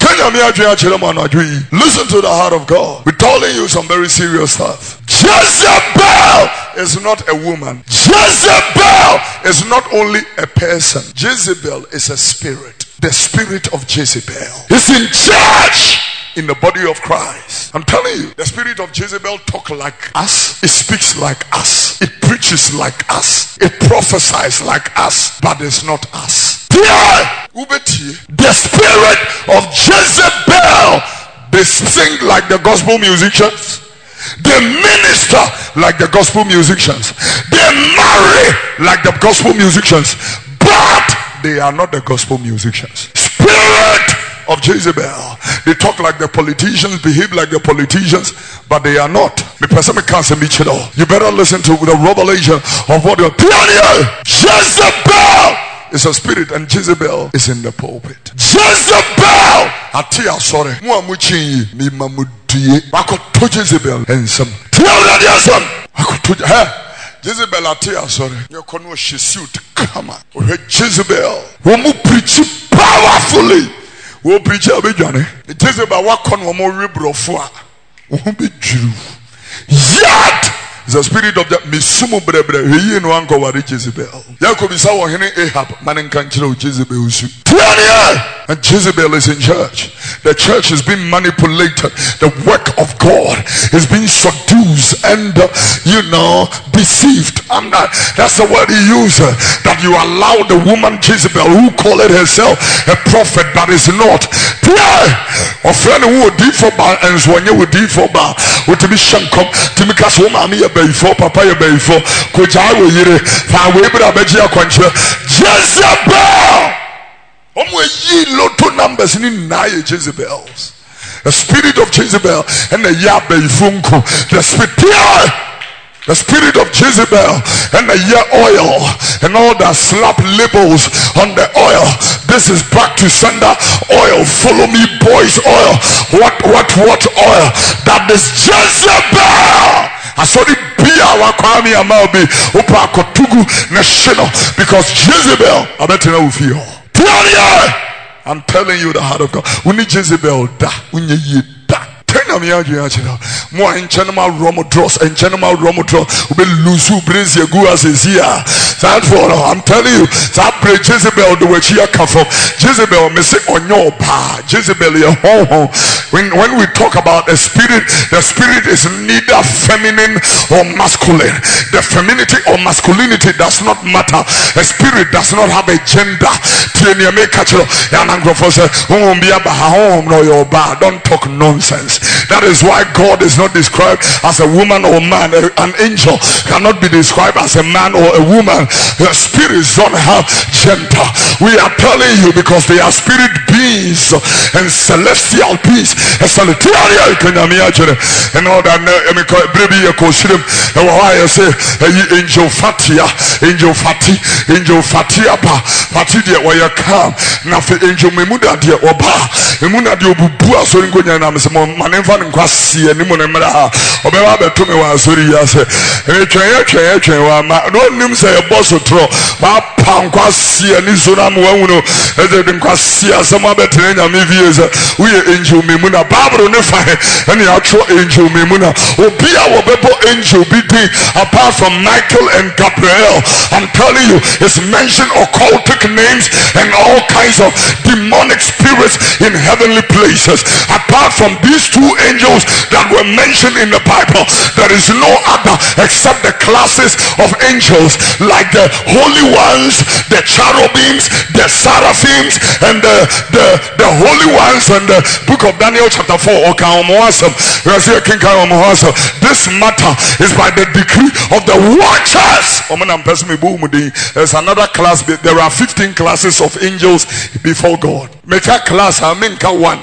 Listen to the heart of God. We're telling you some very serious stuff. Jezebel is not a woman. Jezebel is not only a person. Jezebel is a spirit. The spirit of Jezebel is in charge in the body of Christ. I'm telling you, the spirit of Jezebel talks like us. It speaks like us. It preaches like us. It prophesies like us, but it's not us. The spirit of Jezebel, they sing like the gospel musicians. They minister like the gospel musicians. They marry like the gospel musicians. But they are not the gospel musicians. Spirit of Jezebel. They talk like the politicians, behave like the politicians, but they are not. You better listen to the revelation of what you're telling. Jezebel is a spirit, and Jezebel is in the pulpit. Jezebel, Atia, sorry, Muamuchi, Mimamudie, Wakoto Jezebel, and some. Jezebel Atia, sorry, your convo she suit, come on. Jezebel, who preach powerfully. Wo preach a bit Johnny. Jezebel wakon wo mo rebrofo a wo be juru. Yet the spirit of the misumu brebre he no anko ware Jezebel. Yakob isa wo hene Ahab manen kan kire o Jezebel su. And Jezebel is in church. The church is being manipulated. The work of God is being seduced and deceived. That's the word he used. That you allow the woman Jezebel who called herself a prophet but is not. Offend who would for bar and when you would for bar would to be shankom to make us woman me a bay for papa a bay for which I will hear far away but I bet you Jezebel. Low numbers in Jezebels. The spirit of Jezebel and the Yabe Funko. The spirit of Jezebel and the oil and all that slap labels on the oil. This is back to sender oil. Follow me, boys. Oil. What oil? That is Jezebel. I saw the Bia Kwame Amabi Opa Kotugu National because Jezebel I bet you know feel. I'm telling you the heart of God. We need Jezebel da. We need da. More in Chanama Romodros and Chanama Romodros will be Lusu Brinzi Gua says here. I'm telling you, that break Jezebel the way she come from. Jezebel may say on your pa. Jezebel your home. When we talk about the spirit is neither feminine or masculine. The femininity or masculinity does not matter. A spirit does not have a gender. Don't talk nonsense. That is why God is not described as a woman or man. An angel cannot be described as a man or a woman. The spirits don't have gender. We are telling you because they are spirit beings and celestial beings. And all that baby why I say angel fatia Fati dia where you come. Now for angel memuda dia oba. Emuna dia obubu so ngonya na mse manemfa nkwasi animu ne mra. Obeba beto me wa sori ya se. Etwen wa ma no nim say boss tro. Ma pa nkwasi ani so na mo wunu. Eze de nkwasi asema betre nya me vie ze. We angel memuna Bible ne fa he. Ene ya tro angel memuna. Obi a wo bebo angel bi din apart from Michael and Gabriel. I'm telling you, it's mentioned occultic names and all kinds of demonic spirits in heavenly places. Apart from these two angels that were mentioned in the Bible, there is no other except the classes of angels like the holy ones, the cherubims, the seraphims, and the holy ones. And the book of Daniel Daniel chapter 4. This matter is by the decree of the watchers. There's another class. There are 15 classes of angels before God. Make a class, I mean 1.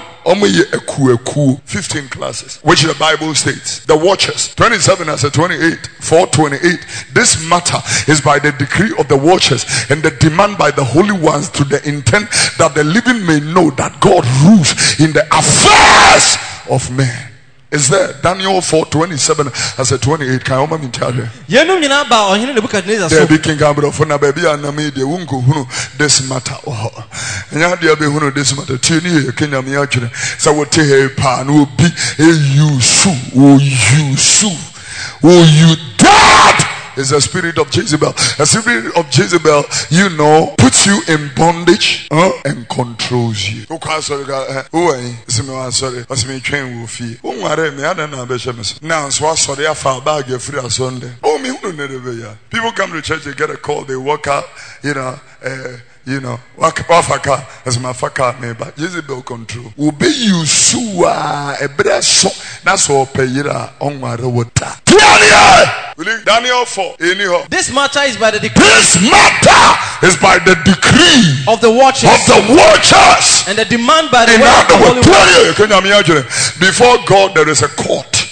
15 classes, which the Bible states. The watchers, 27 as a 28, 4:28. This matter is by the decree of the watchers and the demand by the holy ones, to the intent that the living may know that God rules in the affairs of men. Is there Daniel 4:27 as a 28? Can you tell you? There be King Gabriel for na baby and me the wunko who this matter. Oh, and ya dear be who this matter. Tini Kenya me actually. So what te pan will be a you dad. Is the spirit of Jezebel. The spirit of Jezebel, puts you in bondage and controls you. Now, people come to church, they get a call, they walk out, wafaka as my faka neighbor. Jezebel control. Ube you suwa ebreso. That's all payira on my water. Daniel 4. This matter is by the decree. This matter is by the decree of the watchers. And the demand by the holy ones. Before God there is a court.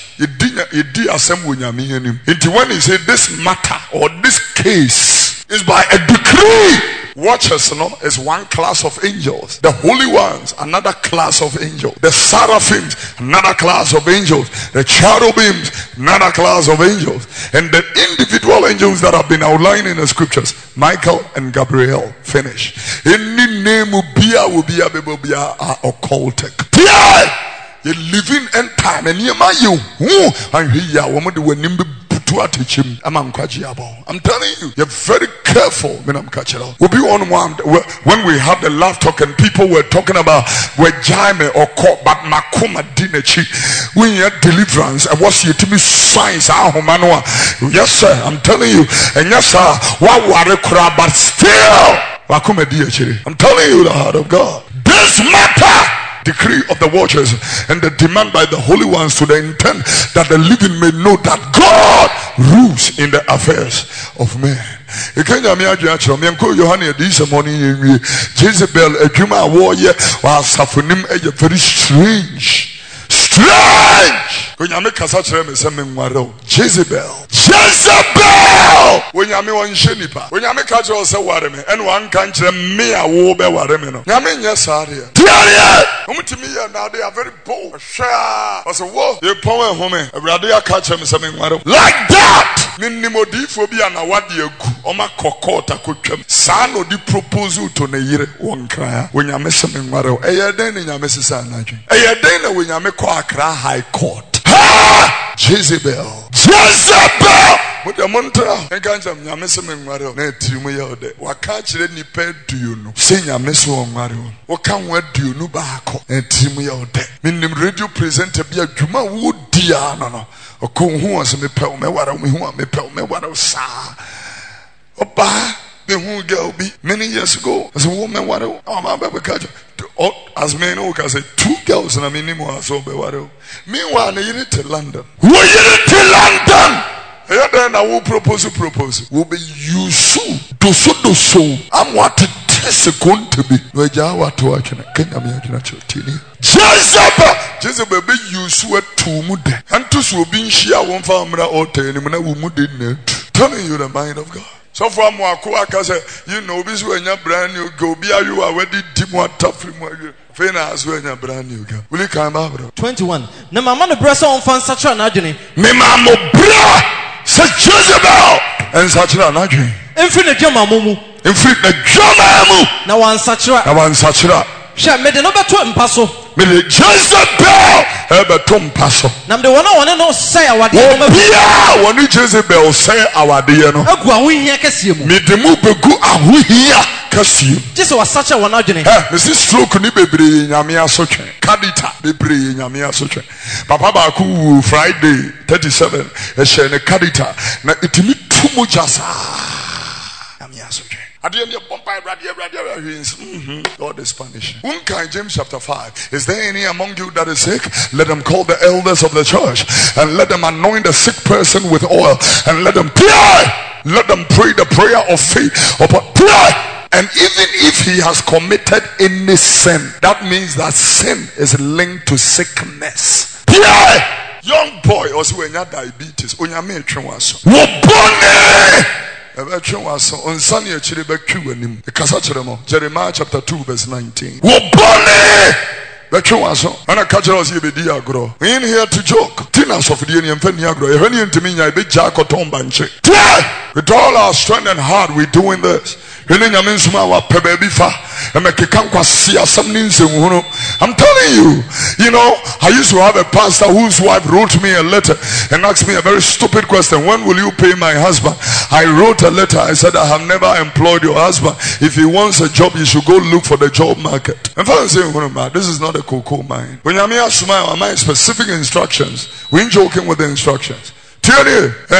When he said this matter or this case is by a decree. Watchers, is one class of angels. The holy ones, another class of angels. The seraphims, another class of angels. The cherubims, another class of angels. And the individual angels that have been outlined in the scriptures, Michael and Gabriel. Finish. Any name will be are occultic. You living in time and you and here woman do I'm telling you, you're very careful when I'm catching up. We'll be on one when we had the laugh talk and people were talking about where Jaime or caught but Makuma Dinechi. When you had deliverance, and what's your to me signs? Yes, sir, I'm telling you, and yes, sir, but still, I'm telling you the heart of God. This matter. Decree of the watchers and the demand by the holy ones, to the intent that the living may know that God rules in the affairs of men. Jezebel, a human warrior, was suffering a very strange. When you make a such a Jezebel. When you want Shenipa, when you make a say Warame, and one country me a war be Warame. Yamin, yes, Aria. Now they are very bold. I said, whoa, you power home. Radia catch him something like that. Minimodifobia na wadi Oma kokota kuchem. Sano di proposal to Neire one cry. When you miss something, then in your Mrs. Anaji. Then when you make High Court. Jezebel. With the mantra, and can't you miss him in Mario? Net you may out there. What can't you any pen do you know? Sing your miss on Mario. What can what do you know back? And Timmy out there. Minim radio presenter be a Juma wood Diana. Or come who was me pel me what me who me pel me what I saw. Opa, the who girl be many years ago as a woman. What my baby catch. As men who can say 2 girls and a minimum so be what. Meanwhile, you need to London. Who you need to London? Then I will propose. Will be you so. I'm what it is going to be. Jezebel be you sweat to mude. And to so being share one family or 10 telling you the mind of God. So for Mwakuaka say, this when you're brand new, go be you already deep one tough from you. As when you're brand new girl. Will you come out? 21. No, my man, the breast on fan such an agony. Me mamma bra, such Jezebel, and such an agony. Infinite Jama Mumu. Infinite Jama. Now one such a. Shall made another 2 passo. Jezebel, ever Tom Paso. Now the one I want to say our dear. When Jezebel say our dear, no. Midemu begu ahu here. Just was such a one agony. Mrs. Sloke ni bebre nyamia soche. Kadita bebre nyamia soche. Papa Baku Friday 37. Eshene kadita. Na itimi tumu jasa. Nyamia soche. God is punishing. James chapter 5. Is there any among you that is sick? Let them call the elders of the church and let them anoint the sick person with oil and let them pray. Let them pray the prayer of faith upon pray. And even if he has committed any sin, that means that sin is linked to sickness. Pray. Young boy also when you have diabetes, when you make was Jeremiah chapter 2 verse 19. We ain't here to joke. Tinas of the Indian Feniagro, with all our strength and heart, we're doing this. I'm telling you, I used to have a pastor whose wife wrote me a letter and asked me a very stupid question. When will you pay my husband? I wrote a letter. I said, I have never employed your husband. If he wants a job, you should go look for the job market. And father saying, this is not a cocoa mine. When you have specific instructions, we ain't joking with the instructions. If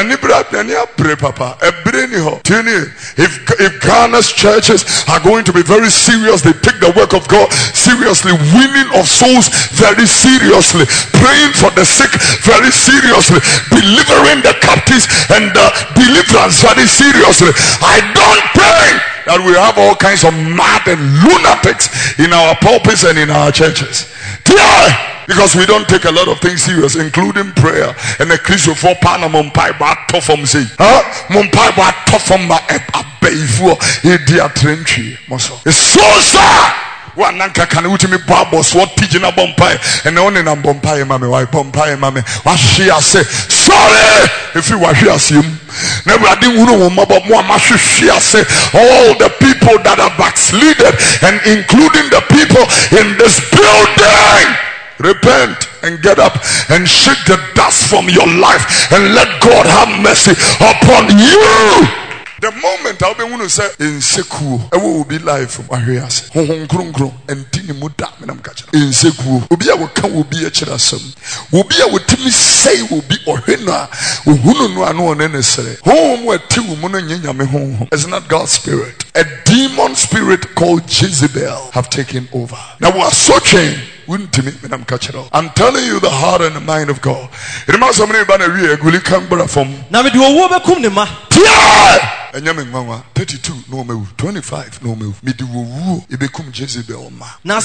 Ghana's churches are going to be very serious, they take the work of God seriously, winning of souls very seriously, praying for the sick very seriously, delivering the captives and the deliverance very seriously. I don't think that we have all kinds of mad and lunatics in our pulpits and in our churches. Because we don't take a lot of things serious, including prayer. And the Christian for Panamumpai back from say, Mumpai back from my abayful idiot trench. It's so sad. One nanka can ultimate me babos what teaching a bompai and only na bompai mame why bompai mame what she say sorry if you were here see him never I didn't know about more she say all the people that are backslided and including the people in this building. Repent and get up and shake the dust from your life and let God have mercy upon you. The moment I'll be going to say insecure, I will be live from where he has and Tini Muda, Madam Catcher. Insecure, will be our come will be a chirasum, will be our Timmy say will be or Hena, who no necessary. Home where two Munanyame home is not God's spirit. A demon spirit called Jezebel have taken over. Now we are searching. I'm telling you the heart and the mind of God. It must have been from and 32 no move, 25 no move. Me do it become Jezebel ma. Now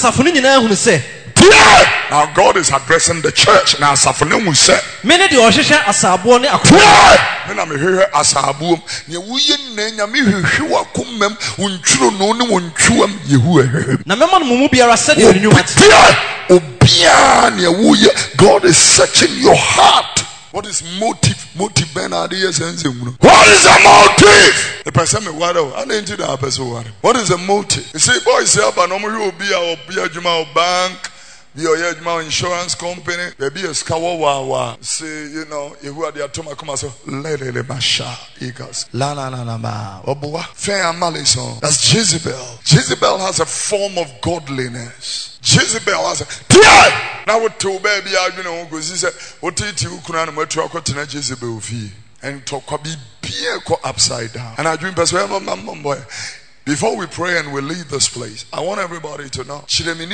God is addressing the church. Now Safonemu say many the Oshisha Asabo ne akwa. When I'm here Asabo, ne wuye nenya me hwehwe akomam unturo no ne wontuam yehu ehwe. Na mema no mumu biara said you knew what. Obia ne wuye God is searching your heart. What is motive? Motive Bernard is what is the motive? The person me what I didn't do that person what. What is the motive? You see, boys say but no more be our Juma bank, be our insurance company, maybe a skawa say you are the atoma come so lele basha eagles. La ma obuwa fair malison. That's Jezebel. Jezebel has a form of godliness. Jezebel has a now what to baby because he said what did you kuna no to Jezebel fee and talk be upside down. And I dream boy. Before we pray and we leave this place, I want everybody to know.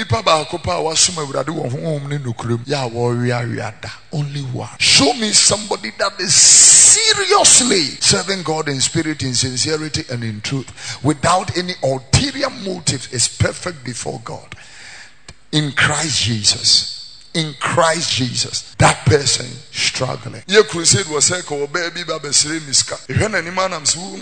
Only one. Show me somebody that is seriously serving God in spirit, in sincerity, and in truth, without any ulterior motives, is perfect before God. In Christ Jesus. In Christ Jesus, that person struggling. Your crusade was like, oh baby, miska. When any man I'm so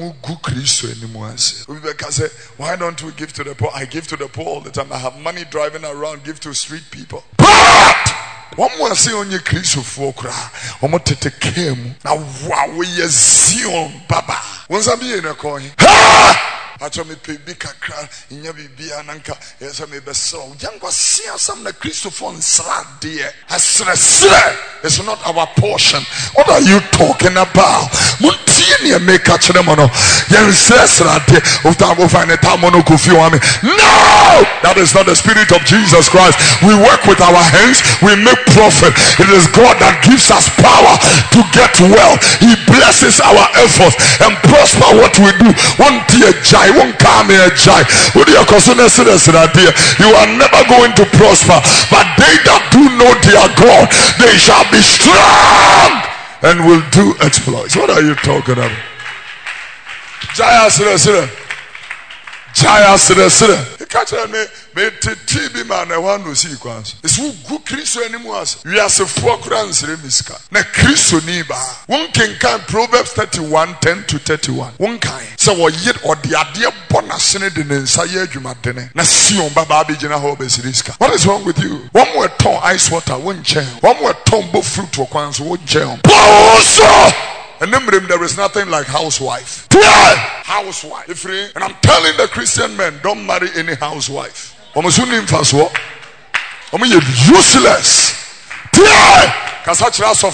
why don't we give to the poor? I give to the poor all the time. I have money driving around, give to street people. But one more say on your Christ for cry. One more take care. Now wow, we Zion Baba. Once I be in a coin. I told me big cry in your baby ananka. Yes, I may be so young was see some the Christopher and Srat dear. It's not our portion. What are you talking about? Munti tie ne make catch them no yen sesrade of time find a time no Kofi Wame. No, that is not the spirit of Jesus Christ. We work with our hands, we make profit. It is God that gives us power to get well. He blesses our efforts and prosper what we do. One tear jai, one come here jai. You are never going to prosper, but they that do know their God, they shall be strong and will do exploits. What are you talking about? Jaya sira. Jaya sira. Catch me TB man, I want to see quans. It's who good Christian animals. We are so four crowns remiska. Na Christo niba. One can Proverbs 31:10-31. One kind. So what yet or the idea bonus in the Nensaya Jumatene. Na Sion Baba Bijana Hobes Riska. What is wrong with you? One more ton ice water, one chair. One more ton both fruit or quans, one chair. And then there is nothing like housewife. Housewife. And I'm telling the Christian men, don't marry any housewife. Useless. Telling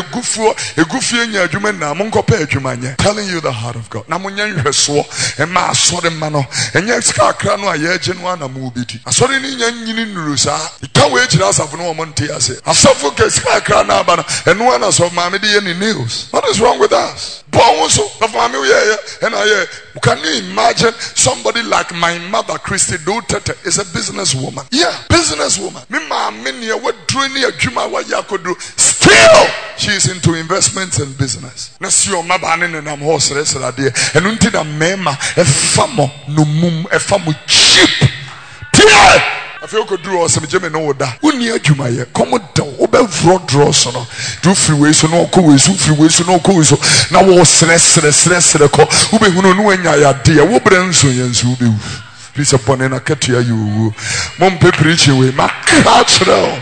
you the heart of God. And my sword and mano. And yes, Crano, I genuine a movie. I saw in Rusa. You can't wait to us of no Montias. I suffocate Crana and one us of my any news. What is wrong with us? Bones of family. And can you imagine somebody like my mother, Christy Duterte, is a businesswoman? Yeah, businesswoman. Mima Minia, what doing a Juma Wayakodu? Still, she is into investments and business. Nasio Mabanin and I'm horse rest idea. And until a mema, a famo, no mum, a famo cheap. Tia! I feel could draw some German order. Who near Jumaya? Come down, over fraud draws on. Do freeway so no cool, so freeway so no cool. So now was stress, the call. Who be who know when I dear, what brings so yens who be. Please upon a catia you. Mom preaching with my catch now.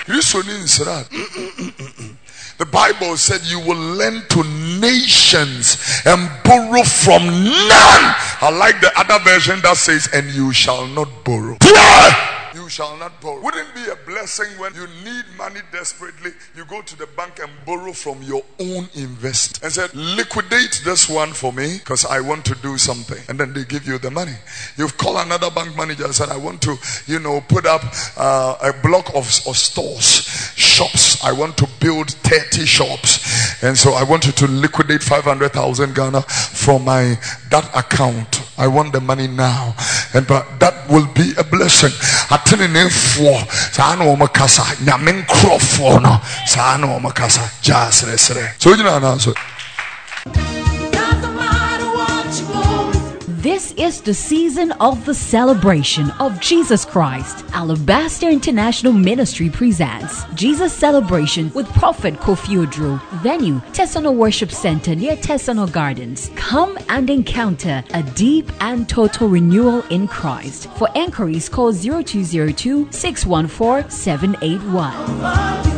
The Bible said you will lend to nations and borrow from none. I like the other version that says, and you shall not borrow. You shall not borrow. Wouldn't it be a blessing when you need money desperately, you go to the bank and borrow from your own invest and said, liquidate this one for me because I want to do something, and then they give you the money. You've called another bank manager and said, I want to put up a block of stores, shops. I want to build 30 shops, and so I want you to liquidate 500,000 Ghana from that account. I want the money now, and but that will be a blessing. So you know an answer. This is the season of the celebration of Jesus Christ. Alabaster International Ministry presents Jesus Celebration with Prophet Kofi Odro. Venue, Tesano Worship Center near Tesano Gardens. Come and encounter a deep and total renewal in Christ. For enquiries, call 0202 614 781.